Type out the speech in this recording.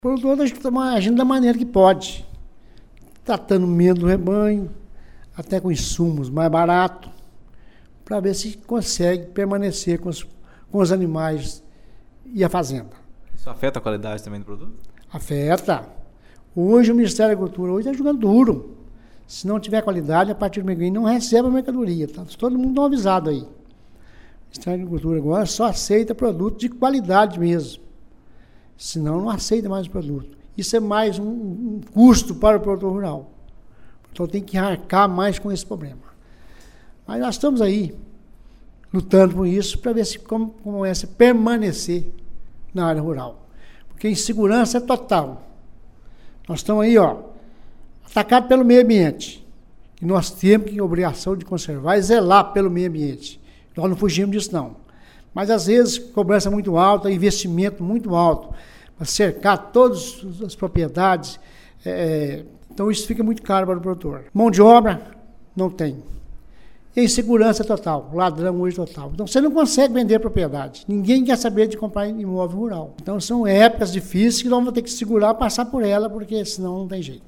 O produtor está agindo da maneira que pode, tratando menos do rebanho, até com insumos mais baratos, para ver se consegue permanecer com os animais e a fazenda. Isso afeta a qualidade também do produto? Afeta. Hoje o Ministério da Agricultura está jogando duro. Se não tiver qualidade, a partir do mês que vem não recebe a mercadoria. Tá? Todo mundo está avisado aí. O Ministério da Agricultura agora só aceita produto de qualidade mesmo. Senão não aceita mais o produto. Isso é mais um custo para o produtor rural. Então tem que arcar mais com esse problema. Mas nós estamos aí lutando por isso para ver se como é se permanecer na área rural. Porque a insegurança é total. Nós estamos aí, atacados pelo meio ambiente. E nós temos que obrigação de conservar e zelar pelo meio ambiente. Nós não fugimos disso, não. Mas, às vezes, cobrança muito alta, investimento muito alto, para cercar todas as propriedades. Então, isso fica muito caro para o produtor. Mão de obra, não tem. E insegurança total, ladrão hoje total. Então, você não consegue vender propriedade. Ninguém quer saber de comprar imóvel rural. Então, são épocas difíceis que nós vamos ter que segurar, passar por ela, porque senão não tem jeito.